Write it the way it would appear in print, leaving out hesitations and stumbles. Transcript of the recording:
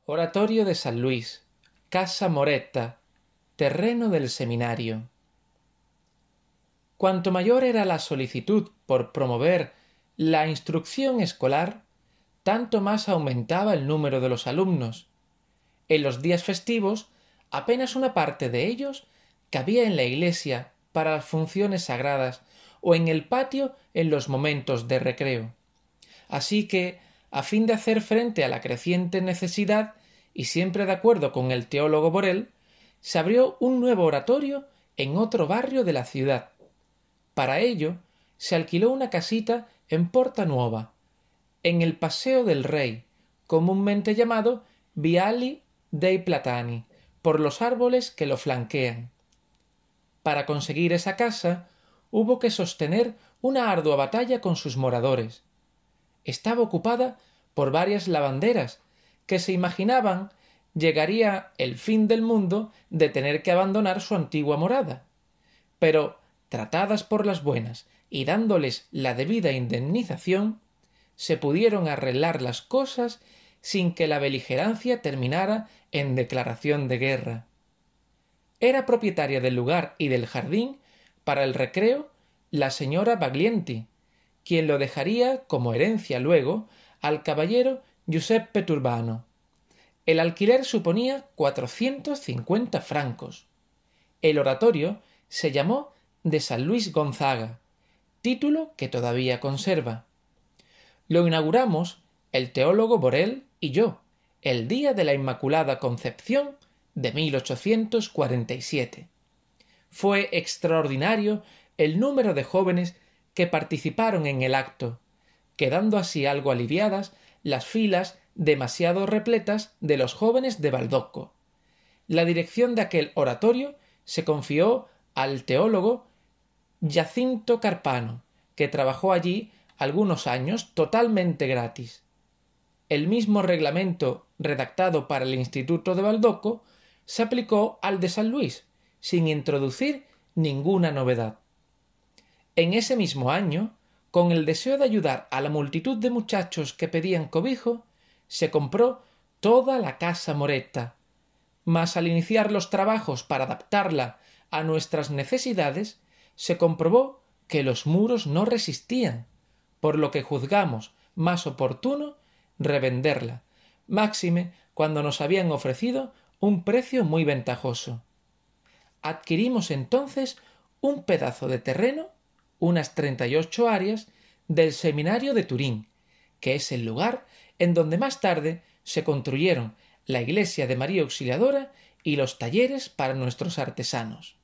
Oratorio de San Luis, Casa Moretta, terreno del seminario. Cuanto mayor era la solicitud por promover la instrucción escolar, tanto más aumentaba el número de los alumnos. En los días festivos, apenas una parte de ellos cabía en la iglesia para las funciones sagradas o en el patio en los momentos de recreo. Así que, a fin de hacer frente a la creciente necesidad, y siempre de acuerdo con el teólogo Borel, se abrió un nuevo oratorio en otro barrio de la ciudad. Para ello, se alquiló una casita en Porta Nuova, en el Paseo del Rey, comúnmente llamado Viali dei Platani, por los árboles que lo flanquean. Para conseguir esa casa, hubo que sostener una ardua batalla con sus moradores. Estaba ocupada por varias lavanderas que se imaginaban llegaría el fin del mundo de tener que abandonar su antigua morada. Pero, tratadas por las buenas y dándoles la debida indemnización, se pudieron arreglar las cosas sin que la beligerancia terminara en declaración de guerra. Era propietaria del lugar y del jardín para el recreo la señora Baglienti, quien lo dejaría como herencia luego al caballero Giuseppe Turbano. El alquiler suponía 450 francos. El oratorio se llamó de San Luis Gonzaga, título que todavía conserva. Lo inauguramos el teólogo Borel y yo, el día de la Inmaculada Concepción de 1847. Fue extraordinario el número de jóvenes que participaron en el acto, quedando así algo aliviadas las filas demasiado repletas de los jóvenes de Baldocco. La dirección de aquel oratorio se confió al teólogo Giacinto Carpano, que trabajó allí algunos años totalmente gratis. El mismo reglamento redactado para el Instituto de Baldocco se aplicó al de San Luis, sin introducir ninguna novedad. En ese mismo año, con el deseo de ayudar a la multitud de muchachos que pedían cobijo, se compró toda la casa Moretta, mas al iniciar los trabajos para adaptarla a nuestras necesidades, se comprobó que los muros no resistían, por lo que juzgamos más oportuno revenderla, máxime cuando nos habían ofrecido un precio muy ventajoso. Adquirimos entonces un pedazo de terreno, unas 38 aras, del seminario de Turín, que es el lugar en donde más tarde se construyeron la iglesia de María Auxiliadora y los talleres para nuestros artesanos.